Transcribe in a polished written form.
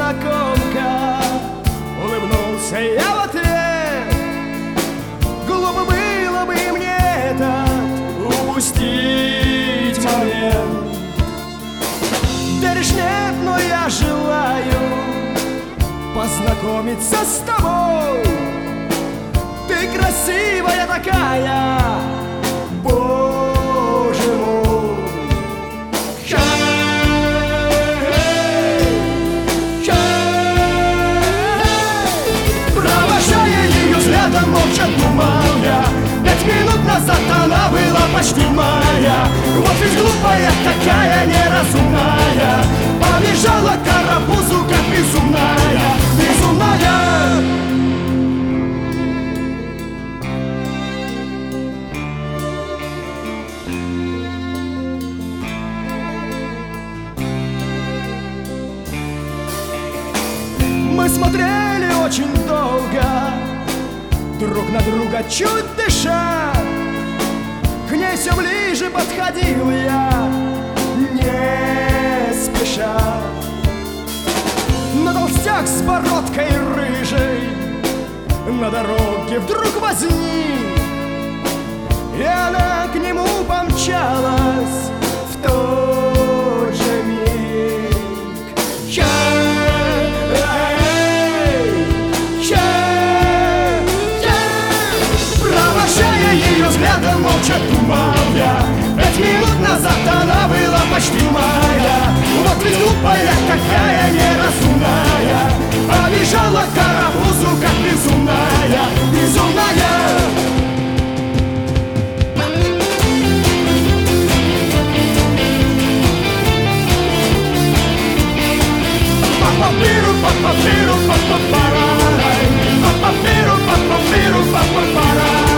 незнакомка. Улыбнулся я в ответ. Глупо было бы мне этот упустить момент. Веришь, нет, но я желаю познакомиться с тобой. Ты красивая такая, боже мой. Провожая ее взглядом, молча думал я. 5 минут назад она была почти моя. Вот ведь глупая такая, неразумная, побежала к карапузу, как безумная, безумная. Мы смотрели очень долго, друг на друга чуть дыша. К ней все ближе подходил я, не спеша. Но толстяк с бородкой рыжей на дороге вдруг возник, и она к нему помчалась в тот же миг. Провожая ее взглядом, молча думал я. 5 минут назад она была почти моя. Вот ведь глупая какая, неразумная, побежала к карапузу, как безумная, безумная. Папа-пиру, папа-пиру, папа-парай, папа-пиру, папа-пиру, папа-парай.